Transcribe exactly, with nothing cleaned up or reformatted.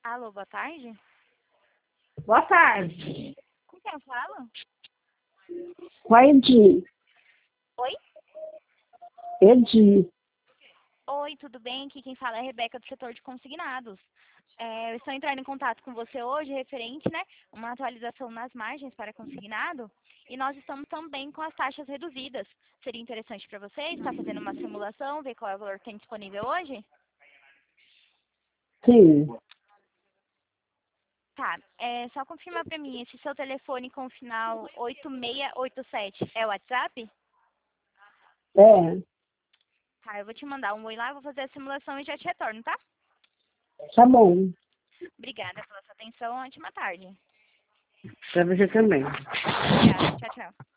Alô, boa tarde. Boa tarde. Com quem eu falo? Com a Edi. Oi? Edi. Oi, tudo bem? Aqui quem fala é a Rebeca do setor de consignados. É, eu estou entrando em contato com você hoje referente, né, uma atualização nas margens para consignado e nós estamos também com as taxas reduzidas. Seria interessante para você estar fazendo uma simulação, ver qual é o valor que tem disponível hoje? Sim. Tá, é, só confirma para mim, esse seu telefone com o final oito seis oito sete é o WhatsApp? É. Tá, eu vou te mandar um oi lá, vou fazer a simulação e já te retorno, tá? Tá bom. Obrigada pela sua atenção, ótima tarde. Pra você também. Obrigada, tchau, tchau.